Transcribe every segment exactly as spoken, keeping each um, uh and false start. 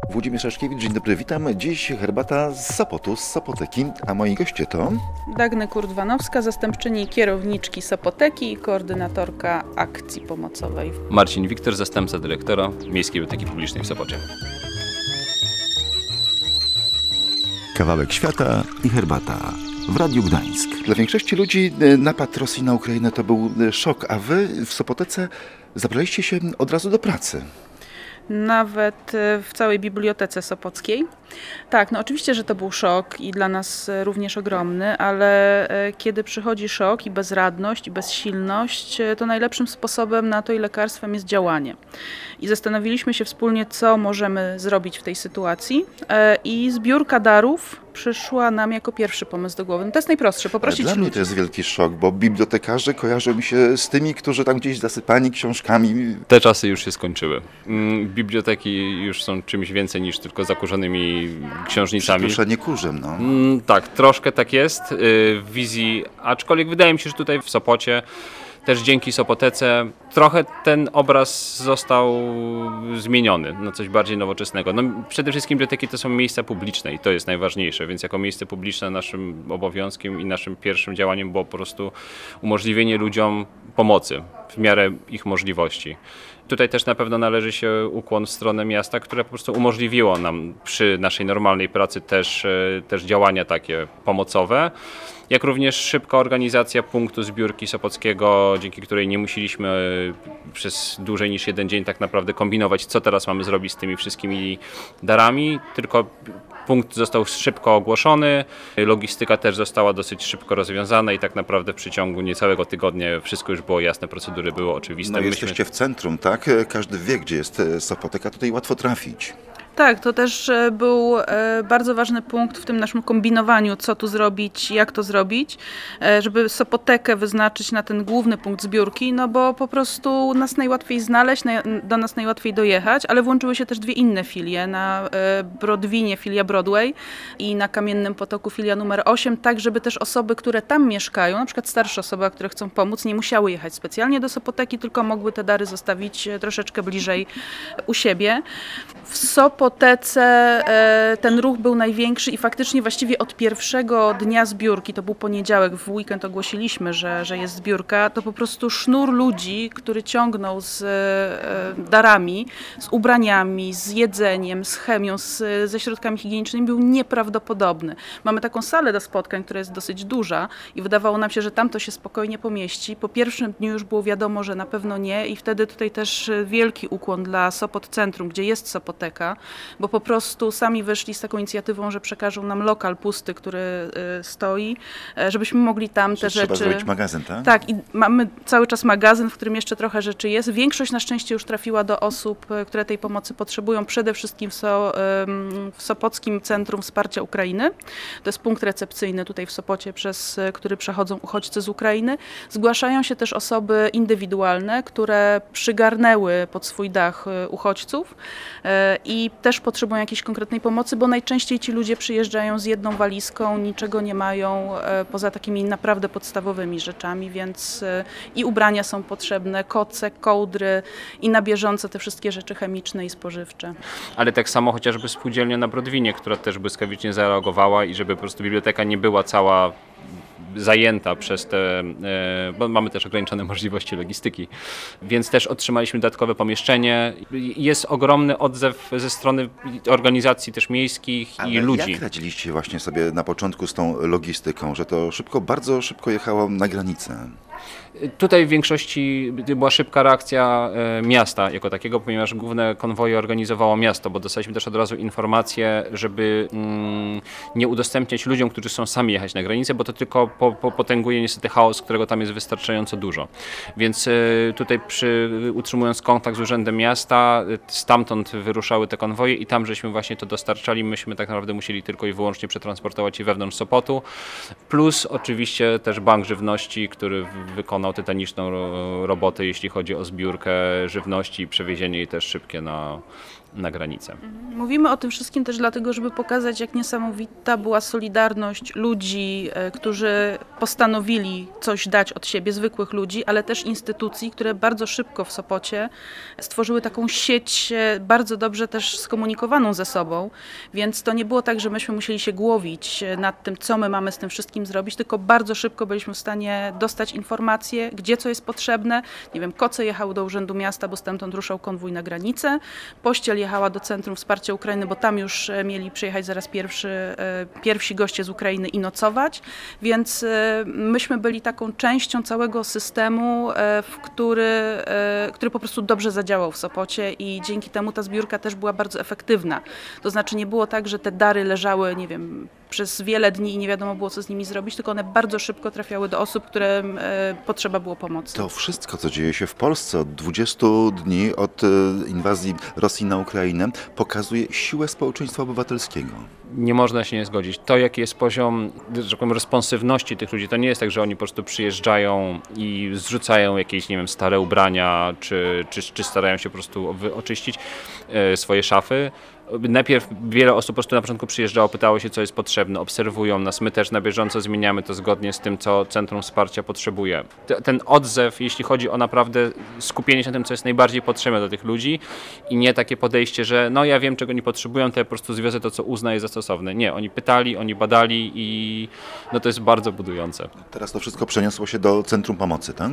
Włodzimierz Szaszkiewicz, dzień dobry, witam. Dziś herbata z Sopotu, z Sopoteki, a moi goście to... Dagny Kurdwanowska, zastępczyni kierowniczki Sopoteki i koordynatorka akcji pomocowej. Marcin Wiktor, zastępca dyrektora Miejskiej Biblioteki Publicznej w Sopocie. Kawałek świata i herbata w Radiu Gdańsk. Dla większości ludzi napad Rosji na Ukrainę to był szok, a wy w Sopotece zabraliście się od razu do pracy. Nawet w całej bibliotece sopockiej. Tak, no oczywiście, że to był szok i dla nas również ogromny, ale kiedy przychodzi szok i bezradność i bezsilność, to najlepszym sposobem na to i lekarstwem jest działanie. I zastanowiliśmy się wspólnie, co możemy zrobić w tej sytuacji i zbiórka darów przyszła nam jako pierwszy pomysł do głowy. No to jest najprostsze, poprosić Dla ludzi. mnie to jest wielki szok, bo bibliotekarze kojarzą mi się z tymi, którzy tam gdzieś zasypani książkami. Te czasy już się skończyły. Biblioteki już są czymś więcej niż tylko zakurzonymi książnicami. Przyduszenie kurzem, no. Mm, tak, troszkę tak jest w wizji, aczkolwiek wydaje mi się, że tutaj w Sopocie też dzięki Sopotece trochę ten obraz został zmieniony na coś bardziej nowoczesnego. No, przede wszystkim biblioteki to są miejsca publiczne i to jest najważniejsze, więc jako miejsce publiczne naszym obowiązkiem i naszym pierwszym działaniem było po prostu umożliwienie ludziom pomocy w miarę ich możliwości. Tutaj też na pewno należy się ukłon w stronę miasta, które po prostu umożliwiło nam przy naszej normalnej pracy też, też działania takie pomocowe, jak również szybka organizacja punktu zbiórki Sopockiego, dzięki której nie musieliśmy przez dłużej niż jeden dzień tak naprawdę kombinować, co teraz mamy zrobić z tymi wszystkimi darami, tylko punkt został szybko ogłoszony, logistyka też została dosyć szybko rozwiązana i tak naprawdę w przeciągu niecałego tygodnia wszystko już było jasne, procedury były oczywiste. No Myśmy... jesteście w centrum, tak? Każdy wie, gdzie jest Sopoteka, tutaj łatwo trafić. Tak, to też był bardzo ważny punkt w tym naszym kombinowaniu, co tu zrobić, jak to zrobić, żeby Sopotekę wyznaczyć na ten główny punkt zbiórki, no bo po prostu nas najłatwiej znaleźć, do nas najłatwiej dojechać, ale włączyły się też dwie inne filie, na Brodwinie filia Broadway i na Kamiennym Potoku filia numer osiem, tak żeby też osoby, które tam mieszkają, na przykład starsze osoby, które chcą pomóc, nie musiały jechać specjalnie do Sopoteki, tylko mogły te dary zostawić troszeczkę bliżej u siebie. W Sopotece ten ruch był największy i faktycznie właściwie od pierwszego dnia zbiórki, to był poniedziałek, w weekend ogłosiliśmy, że, że jest zbiórka, to po prostu sznur ludzi, który ciągnął z darami, z ubraniami, z jedzeniem, z chemią, z, ze środkami higienicznymi był nieprawdopodobny. Mamy taką salę do spotkań, która jest dosyć duża i wydawało nam się, że tam to się spokojnie pomieści. Po pierwszym dniu już było wiadomo, że na pewno nie i wtedy tutaj też wielki ukłon dla Sopot Centrum, gdzie jest Sopoteka, bo po prostu sami wyszli z taką inicjatywą, że przekażą nam lokal pusty, który y, stoi, żebyśmy mogli tam te Trzeba rzeczy... zrobić magazyn, tak? Tak, i mamy cały czas magazyn, w którym jeszcze trochę rzeczy jest. Większość na szczęście już trafiła do osób, które tej pomocy potrzebują, przede wszystkim w, so, w Sopockim Centrum Wsparcia Ukrainy. To jest punkt recepcyjny tutaj w Sopocie, przez który przechodzą uchodźcy z Ukrainy. Zgłaszają się też osoby indywidualne, które przygarnęły pod swój dach uchodźców i też potrzebują jakiejś konkretnej pomocy, bo najczęściej ci ludzie przyjeżdżają z jedną walizką, niczego nie mają poza takimi naprawdę podstawowymi rzeczami, więc i ubrania są potrzebne, koce, kołdry i na bieżąco te wszystkie rzeczy chemiczne i spożywcze. Ale tak samo chociażby spółdzielnia na Brodwinie, która też błyskawicznie zareagowała i żeby po prostu biblioteka nie była cała zajęta przez te, bo mamy też ograniczone możliwości logistyki, więc też otrzymaliśmy dodatkowe pomieszczenie. Jest ogromny odzew ze strony organizacji też miejskich Ale i ludzi. jak radziliście właśnie sobie na początku z tą logistyką, że to szybko, bardzo szybko jechało na granicę? Tutaj w większości była szybka reakcja miasta jako takiego, ponieważ główne konwoje organizowało miasto, bo dostaliśmy też od razu informację, żeby mm, nie udostępniać ludziom, którzy chcą sami jechać na granicę, bo to tylko po, po, potęguje niestety chaos, którego tam jest wystarczająco dużo. Więc y, tutaj przy, utrzymując kontakt z Urzędem Miasta, y, stamtąd wyruszały te konwoje i tam żeśmy właśnie to dostarczali. Myśmy tak naprawdę musieli tylko i wyłącznie przetransportować je wewnątrz Sopotu, plus oczywiście też Bank Żywności, który wykonał tytaniczną robotę, jeśli chodzi o zbiórkę żywności i przewiezienie jej też szybkie na, na granicę. Mówimy o tym wszystkim też dlatego, żeby pokazać, jak niesamowita była solidarność ludzi, e, którzy postanowili coś dać od siebie, zwykłych ludzi, ale też instytucji, które bardzo szybko w Sopocie stworzyły taką sieć e, bardzo dobrze też skomunikowaną ze sobą, więc to nie było tak, że myśmy musieli się głowić e, nad tym, co my mamy z tym wszystkim zrobić, tylko bardzo szybko byliśmy w stanie dostać informacje, gdzie co jest potrzebne. Nie wiem, koce jechały do Urzędu Miasta, bo stamtąd ruszał konwój na granicę, Pościel jechała do Centrum Wsparcia Ukrainy, bo tam już mieli przyjechać zaraz pierwszy, pierwsi goście z Ukrainy i nocować, więc myśmy byli taką częścią całego systemu, w który, który po prostu dobrze zadziałał w Sopocie i dzięki temu ta zbiórka też była bardzo efektywna. To znaczy nie było tak, że te dary leżały, nie wiem, przez wiele dni i nie wiadomo było, co z nimi zrobić, tylko one bardzo szybko trafiały do osób, którym e, potrzeba było pomocy. To wszystko, co dzieje się w Polsce od dwudziestu dni, od e, inwazji Rosji na Ukrainę, pokazuje siłę społeczeństwa obywatelskiego. Nie można się nie zgodzić. To, jaki jest poziom, że tak powiem, responsywności tych ludzi, to nie jest tak, że oni po prostu przyjeżdżają i zrzucają jakieś, nie wiem, stare ubrania, czy, czy, czy starają się po prostu oczyścić e, swoje szafy. Najpierw wiele osób po prostu na początku przyjeżdżało, pytało się, co jest potrzebne, obserwują nas. My też na bieżąco zmieniamy to zgodnie z tym, co Centrum Wsparcia potrzebuje. Ten odzew, jeśli chodzi o naprawdę skupienie się na tym, co jest najbardziej potrzebne dla tych ludzi i nie takie podejście, że no ja wiem, czego nie potrzebują, to ja po prostu zwiozę to, co uznaję za stosowne. Nie, oni pytali, oni badali i no to jest bardzo budujące. Teraz to wszystko przeniosło się do Centrum Pomocy, tak?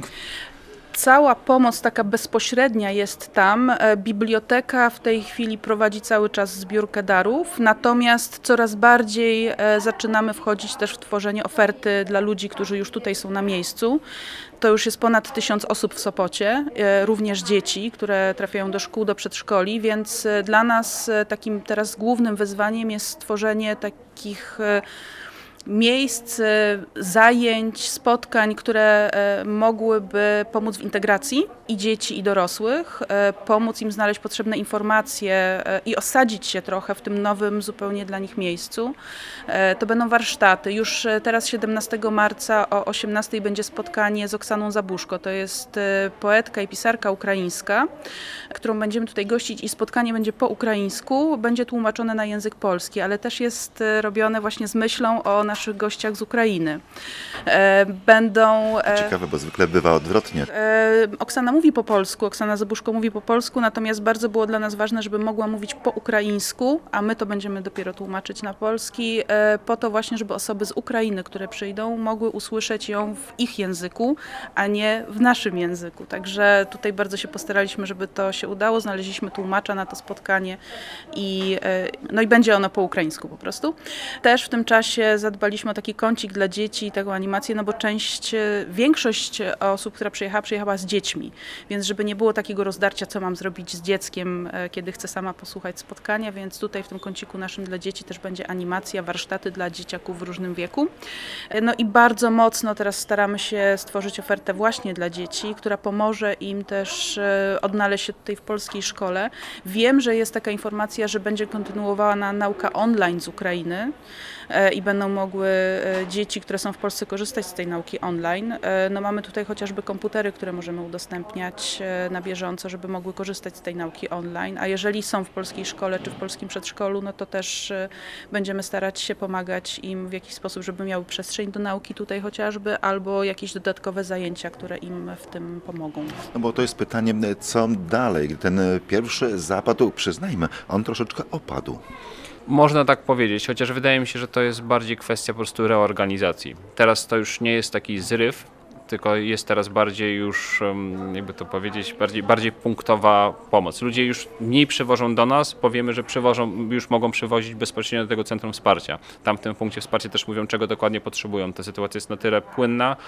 Cała pomoc taka bezpośrednia jest tam. Biblioteka w tej chwili prowadzi cały czas zbiórkę darów, natomiast coraz bardziej zaczynamy wchodzić też w tworzenie oferty dla ludzi, którzy już tutaj są na miejscu. To już jest ponad tysiąc osób w Sopocie, również dzieci, które trafiają do szkół, do przedszkoli, więc dla nas takim teraz głównym wyzwaniem jest stworzenie takich miejsc, zajęć, spotkań, które mogłyby pomóc w integracji i dzieci, i dorosłych, pomóc im znaleźć potrzebne informacje i osadzić się trochę w tym nowym zupełnie dla nich miejscu. To będą warsztaty. Już teraz siedemnastego marca o osiemnastej będzie spotkanie z Oksaną Zabuszko. To jest poetka i pisarka ukraińska, którą będziemy tutaj gościć i spotkanie będzie po ukraińsku, będzie tłumaczone na język polski, ale też jest robione właśnie z myślą o naszych gościach z Ukrainy. Będą... Ciekawe, bo zwykle bywa odwrotnie. Oksana mówi po polsku, Oksana Zabuszko mówi po polsku, natomiast bardzo było dla nas ważne, żeby mogła mówić po ukraińsku, a my to będziemy dopiero tłumaczyć na polski, po to właśnie, żeby osoby z Ukrainy, które przyjdą, mogły usłyszeć ją w ich języku, a nie w naszym języku. Także tutaj bardzo się postaraliśmy, żeby to się udało. Znaleźliśmy tłumacza na to spotkanie i, no i będzie ono po ukraińsku po prostu. Też w tym czasie zadbaliśmy o taki kącik dla dzieci, taką animację, no bo część, większość osób, która przyjechała, przyjechała z dziećmi, więc żeby nie było takiego rozdarcia, co mam zrobić z dzieckiem, kiedy chcę sama posłuchać spotkania, więc tutaj w tym kąciku naszym dla dzieci też będzie animacja, warsztaty dla dzieciaków w różnym wieku. No i bardzo mocno teraz staramy się stworzyć ofertę właśnie dla dzieci, która pomoże im też odnaleźć się tutaj w polskiej szkole. Wiem, że jest taka informacja, że będzie kontynuowana nauka online z Ukrainy i będą mogły dzieci, które są w Polsce, korzystać z tej nauki online. No mamy tutaj chociażby komputery, które możemy udostępniać na bieżąco, żeby mogły korzystać z tej nauki online, a jeżeli są w polskiej szkole czy w polskim przedszkolu, no to też będziemy starać się pomagać im w jakiś sposób, żeby miały przestrzeń do nauki tutaj chociażby, albo jakieś dodatkowe zajęcia, które im w tym pomogą. No bo to jest pytanie, co dalej? Ten pierwszy zapad, przyznajmy, on troszeczkę opadł. Można tak powiedzieć, chociaż wydaje mi się, że to jest bardziej kwestia po prostu reorganizacji. Teraz to już nie jest taki zryw, tylko jest teraz bardziej już, jakby to powiedzieć, bardziej, bardziej punktowa pomoc. Ludzie już mniej przywożą do nas, powiemy, że przywożą, już mogą przywozić bezpośrednio do tego Centrum Wsparcia. Tam w tym punkcie wsparcia też mówią, czego dokładnie potrzebują. Ta sytuacja jest na tyle płynna,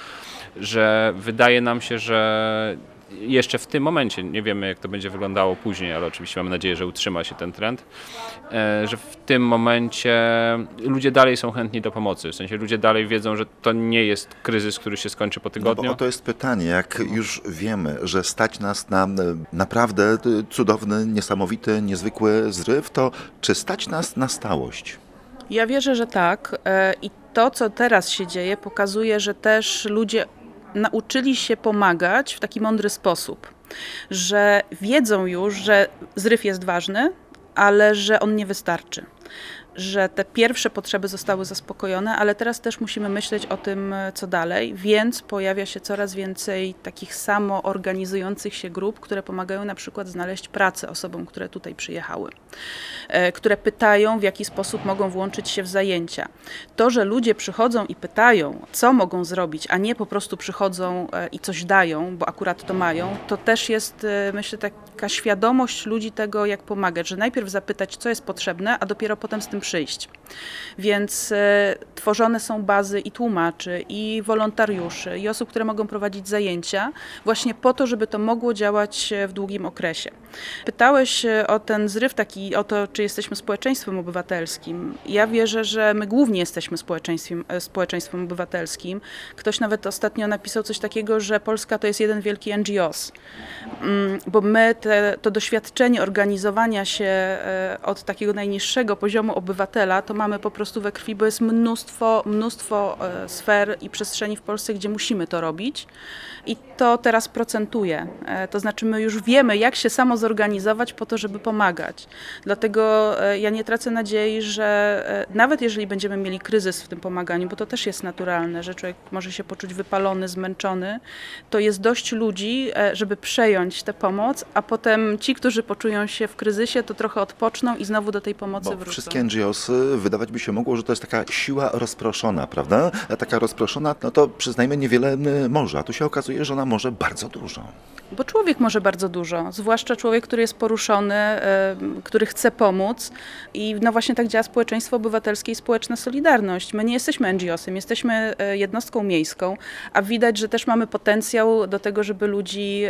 że wydaje nam się, że jeszcze w tym momencie, nie wiemy jak to będzie wyglądało później, ale oczywiście mamy nadzieję, że utrzyma się ten trend, że w tym momencie ludzie dalej są chętni do pomocy. W sensie ludzie dalej wiedzą, że to nie jest kryzys, który się skończy po tygodniu. No bo to jest pytanie, jak już wiemy, że stać nas na naprawdę cudowny, niesamowity, niezwykły zryw, to czy stać nas na stałość? Ja wierzę, że tak i to, co teraz się dzieje, pokazuje, że też ludzie nauczyli się pomagać w taki mądry sposób, że wiedzą już, że zryw jest ważny, ale że on nie wystarczy. Że te pierwsze potrzeby zostały zaspokojone, ale teraz też musimy myśleć o tym, co dalej, więc pojawia się coraz więcej takich samoorganizujących się grup, które pomagają na przykład znaleźć pracę osobom, które tutaj przyjechały, które pytają, w jaki sposób mogą włączyć się w zajęcia. To, że ludzie przychodzą i pytają, co mogą zrobić, a nie po prostu przychodzą i coś dają, bo akurat to mają, to też jest, myślę, taka świadomość ludzi tego, jak pomagać, że najpierw zapytać, co jest potrzebne, a dopiero potem z tym przyjść. Więc e, tworzone są bazy i tłumaczy, i wolontariuszy, i osób, które mogą prowadzić zajęcia, właśnie po to, żeby to mogło działać w długim okresie. Pytałeś o ten zryw taki, o to, czy jesteśmy społeczeństwem obywatelskim. Ja wierzę, że my głównie jesteśmy społeczeństwem, społeczeństwem obywatelskim. Ktoś nawet ostatnio napisał coś takiego, że Polska to jest jeden wielki N G O S, bo my te, to doświadczenie organizowania się od takiego najniższego poziomu obywatela, to mamy po prostu we krwi, bo jest mnóstwo, mnóstwo sfer i przestrzeni w Polsce, gdzie musimy to robić i to teraz procentuje. To znaczy my już wiemy, jak się samo zorganizować po to, żeby pomagać. Dlatego ja nie tracę nadziei, że nawet jeżeli będziemy mieli kryzys w tym pomaganiu, bo to też jest naturalne, że człowiek może się poczuć wypalony, zmęczony, to jest dość ludzi, żeby przejąć tę pomoc, a potem ci, którzy poczują się w kryzysie, to trochę odpoczną i znowu do tej pomocy Bo wrócą. wszystkie N G O S y wydawać by się mogło, że to jest taka siła rozproszona, prawda? A taka rozproszona, no to przyznajmy niewiele może, a tu się okazuje, że ona może bardzo dużo. Bo człowiek może bardzo dużo, zwłaszcza człowiek, który jest poruszony, y, który chce pomóc i no właśnie tak działa społeczeństwo obywatelskie i społeczna solidarność. My nie jesteśmy N G O S em, jesteśmy jednostką miejską, a widać, że też mamy potencjał do tego, żeby ludzi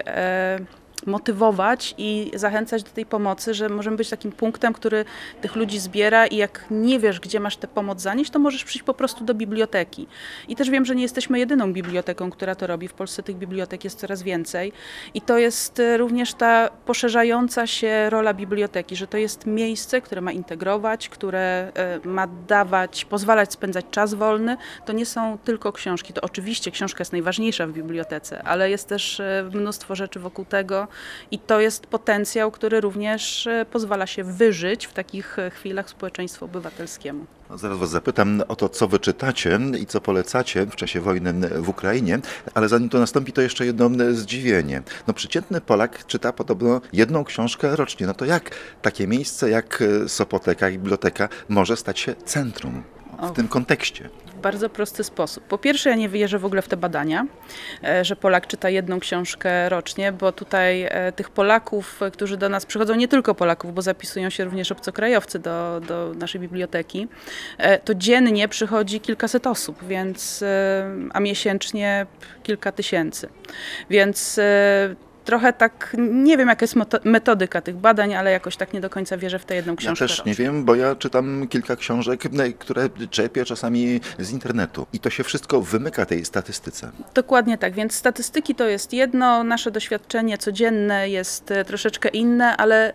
y, motywować i zachęcać do tej pomocy, że możemy być takim punktem, który tych ludzi zbiera i jak nie wiesz, gdzie masz tę pomoc zanieść, to możesz przyjść po prostu do biblioteki. I też wiem, że nie jesteśmy jedyną biblioteką, która to robi. W Polsce tych bibliotek jest coraz więcej i to jest również ta poszerzająca się rola biblioteki, że to jest miejsce, które ma integrować, które ma dawać, pozwalać spędzać czas wolny. To nie są tylko książki. To oczywiście książka jest najważniejsza w bibliotece, ale jest też mnóstwo rzeczy wokół tego, i to jest potencjał, który również pozwala się wyżyć w takich chwilach społeczeństwu obywatelskiemu. No, zaraz was zapytam o to, co wy czytacie i co polecacie w czasie wojny w Ukrainie, ale zanim to nastąpi, to jeszcze jedno zdziwienie. No przeciętny Polak czyta podobno jedną książkę rocznie. No to jak takie miejsce jak Sopoteka, biblioteka może stać się centrum w tym kontekście? W bardzo prosty sposób. Po pierwsze, ja nie wierzę w ogóle w te badania, że Polak czyta jedną książkę rocznie, bo tutaj tych Polaków, którzy do nas przychodzą, nie tylko Polaków, bo zapisują się również obcokrajowcy do, do naszej biblioteki, to dziennie przychodzi kilkaset osób, więc, a miesięcznie kilka tysięcy. Więc trochę tak, nie wiem jaka jest metodyka tych badań, ale jakoś tak nie do końca wierzę w tę jedną książkę. Ja też rocznie. nie wiem, bo ja czytam kilka książek, które czerpię czasami z internetu i to się wszystko wymyka tej statystyce. Dokładnie tak, więc statystyki to jest jedno, nasze doświadczenie codzienne jest troszeczkę inne, ale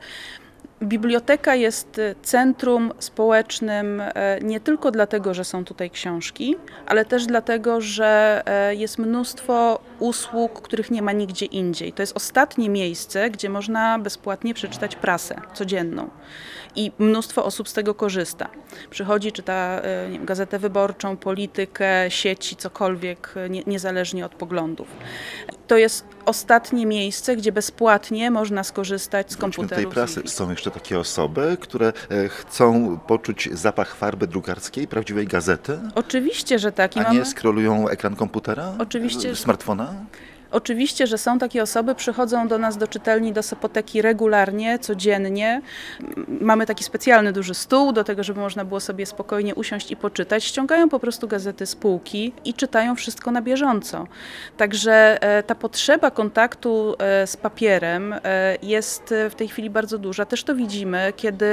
biblioteka jest centrum społecznym nie tylko dlatego, że są tutaj książki, ale też dlatego, że jest mnóstwo usług, których nie ma nigdzie indziej. To jest ostatnie miejsce, gdzie można bezpłatnie przeczytać prasę codzienną. I mnóstwo osób z tego korzysta. Przychodzi, czyta nie wiem, gazetę wyborczą, politykę, sieci, cokolwiek, nie, niezależnie od poglądów. To jest ostatnie miejsce, gdzie bezpłatnie można skorzystać z Wróćmy do komputerów. tej prasy. Są jeszcze takie osoby, które chcą poczuć zapach farby drukarskiej, prawdziwej gazety, Oczywiście, że tak. I a mamy... nie scrollują ekran komputera, Oczywiście. smartfona? Oczywiście, że są takie osoby, przychodzą do nas do czytelni, do Sopoteki regularnie, codziennie. Mamy taki specjalny duży stół do tego, żeby można było sobie spokojnie usiąść i poczytać. Ściągają po prostu gazety z półki i czytają wszystko na bieżąco. Także ta potrzeba kontaktu z papierem jest w tej chwili bardzo duża. Też to widzimy, kiedy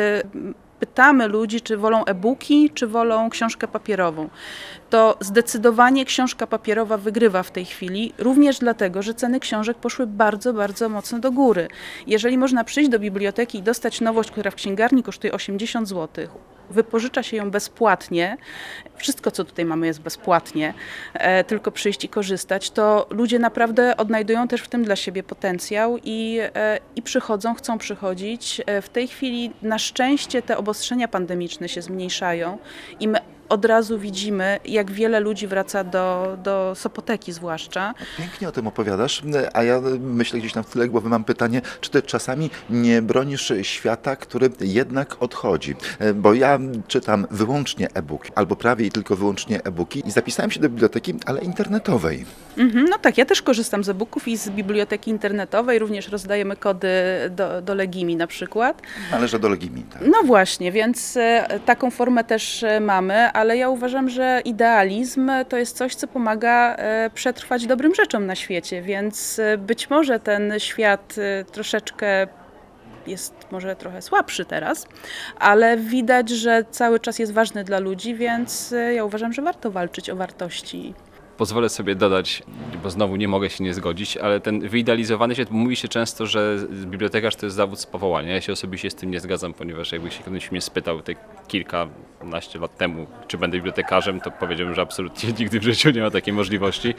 pytamy ludzi, czy wolą e-booki, czy wolą książkę papierową. To zdecydowanie książka papierowa wygrywa w tej chwili, również dlatego, że ceny książek poszły bardzo, bardzo mocno do góry. Jeżeli można przyjść do biblioteki i dostać nowość, która w księgarni kosztuje osiemdziesiąt złotych, wypożycza się ją bezpłatnie, wszystko co tutaj mamy jest bezpłatnie, e, tylko przyjść i korzystać, to ludzie naprawdę odnajdują też w tym dla siebie potencjał i, e, i przychodzą, chcą przychodzić. E, w tej chwili na szczęście te obostrzenia pandemiczne się zmniejszają i my od razu widzimy, jak wiele ludzi wraca do, do Sopoteki zwłaszcza. Pięknie o tym opowiadasz, a ja myślę gdzieś tam w tyle głowy mam pytanie, czy ty czasami nie bronisz świata, który jednak odchodzi? Bo ja czytam wyłącznie e-book, albo prawie i tylko wyłącznie e-booki i zapisałem się do biblioteki, ale internetowej. Mhm, no tak, ja też korzystam z e-booków i z biblioteki internetowej, również rozdajemy kody do, do Legimi na przykład. Należy do Legimi, tak? No właśnie, więc e, taką formę też e, mamy, ale ja uważam, że idealizm to jest coś, co pomaga e, przetrwać dobrym rzeczom na świecie, więc e, być może ten świat e, troszeczkę jest może trochę słabszy teraz, ale widać, że cały czas jest ważny dla ludzi, więc e, ja uważam, że warto walczyć o wartości. Pozwolę sobie dodać, bo znowu nie mogę się nie zgodzić, ale ten wyidealizowany świat, mówi się często, że bibliotekarz to jest zawód z powołania. Ja się osobiście z tym nie zgadzam, ponieważ jakby się ktoś mnie spytał te kilkanaście lat temu, czy będę bibliotekarzem, to powiedziałbym, że absolutnie nigdy w życiu nie ma takiej możliwości.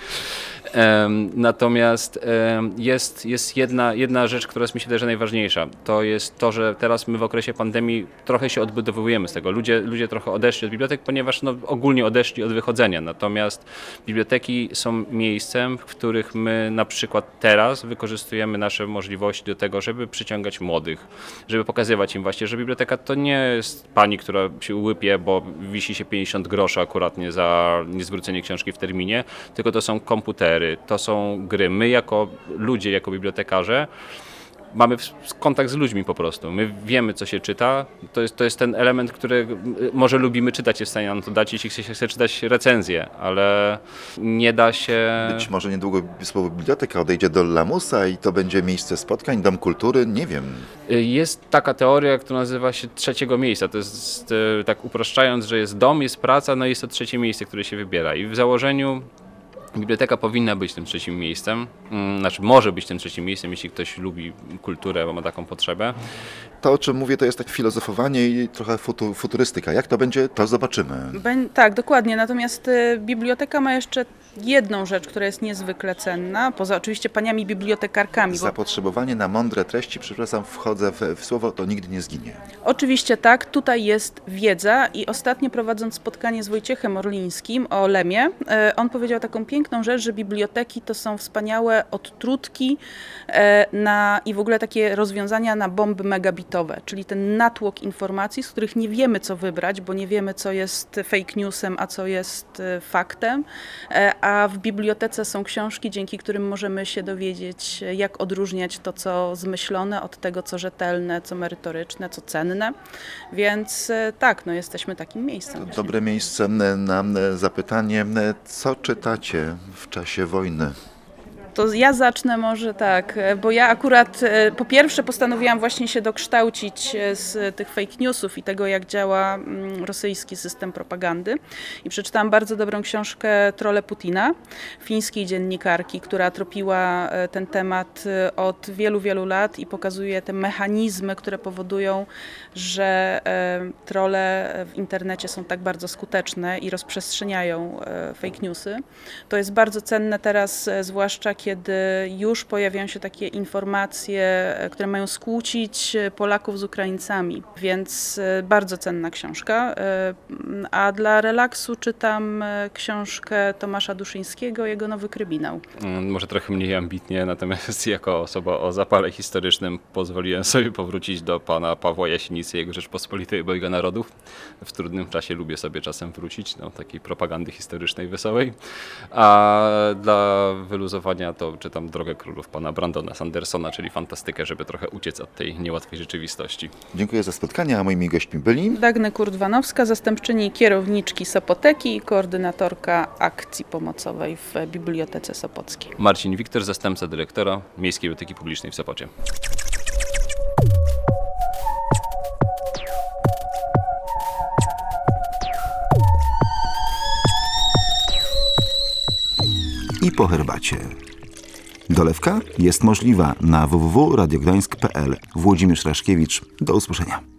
Um, natomiast um, jest, jest jedna, jedna rzecz, która jest mi się wydaje, że najważniejsza. To jest to, że teraz my w okresie pandemii trochę się odbudowujemy z tego. Ludzie, ludzie trochę odeszli od bibliotek, ponieważ no, ogólnie odeszli od wychodzenia. Natomiast biblioteki są miejscem, w których my na przykład teraz wykorzystujemy nasze możliwości do tego, żeby przyciągać młodych, żeby pokazywać im właśnie, że biblioteka to nie jest pani, która się łypie, bo wisi się pięćdziesiąt groszy akurat nie za niezwrócenie książki w terminie, tylko to są komputery, to są gry. My jako ludzie, jako bibliotekarze mamy kontakt z ludźmi po prostu. My wiemy, co się czyta. To jest, to jest ten element, który może lubimy czytać, jest w stanie nam to dać, jeśli chce, chce czytać recenzję, ale nie da się... Być może niedługo słowo biblioteka odejdzie do lamusa i to będzie miejsce spotkań, dom kultury, nie wiem. Jest taka teoria, która nazywa się trzeciego miejsca. To jest, tak upraszczając, że jest dom, jest praca, no i jest to trzecie miejsce, które się wybiera. I w założeniu biblioteka powinna być tym trzecim miejscem, znaczy może być tym trzecim miejscem, jeśli ktoś lubi kulturę, bo ma taką potrzebę. To, o czym mówię, to jest tak filozofowanie i trochę futu, futurystyka. Jak to będzie, to zobaczymy. Bę- tak, dokładnie. Natomiast y, biblioteka ma jeszcze jedną rzecz, która jest niezwykle cenna, poza oczywiście paniami bibliotekarkami. Bo... Zapotrzebowanie na mądre treści, przepraszam, wchodzę w, w słowo, to nigdy nie zginie. Oczywiście tak, tutaj jest wiedza i ostatnio prowadząc spotkanie z Wojciechem Orlińskim o Lemie, y, on powiedział taką piękną rzecz, że biblioteki to są wspaniałe odtrutki y, na, i w ogóle takie rozwiązania na bomby megabitowe, czyli ten natłok informacji, z których nie wiemy, co wybrać, bo nie wiemy, co jest fake newsem, a co jest y, faktem, y, a w bibliotece są książki, dzięki którym możemy się dowiedzieć, jak odróżniać to, co zmyślone od tego, co rzetelne, co merytoryczne, co cenne. Więc y, tak, no jesteśmy takim miejscem. właśnie. Dobre miejsce na zapytanie, co czytacie w czasie wojny? To ja zacznę może tak, bo ja akurat e, po pierwsze postanowiłam właśnie się dokształcić e, z tych fake newsów i tego, jak działa mm, rosyjski system propagandy. I przeczytałam bardzo dobrą książkę Trolle Putina, fińskiej dziennikarki, która tropiła e, ten temat e, od wielu, wielu lat i pokazuje te mechanizmy, które powodują, że e, trolle w internecie są tak bardzo skuteczne i rozprzestrzeniają e, fake newsy. To jest bardzo cenne teraz, e, zwłaszcza kiedy już pojawiają się takie informacje, które mają skłócić Polaków z Ukraińcami, więc bardzo cenna książka. A dla relaksu czytam książkę Tomasza Duszyńskiego, jego Nowy Kryminał. Może trochę mniej ambitnie, natomiast jako osoba o zapale historycznym pozwoliłem sobie powrócić do pana Pawła Jasinicy, jego Rzeczpospolitej Obojga Narodów. W trudnym czasie lubię sobie czasem wrócić do takiej propagandy historycznej wesołej. A dla wyluzowania to czytam Drogę Królów pana Brandona Sandersona, czyli fantastykę, żeby trochę uciec od tej niełatwej rzeczywistości. Dziękuję za spotkanie, a moimi gośćmi byli Dagny Kurt-Wanowska, zastępczyni kierowniczki Sopoteki i koordynatorka akcji pomocowej w Bibliotece Sopockiej. Marcin Wiktor, zastępca dyrektora Miejskiej Biblioteki Publicznej w Sopocie. I po herbacie. Dolewka jest możliwa na w w w kropka radiogdańsk kropka p l. Włodzimierz Raszkiewicz. Do usłyszenia.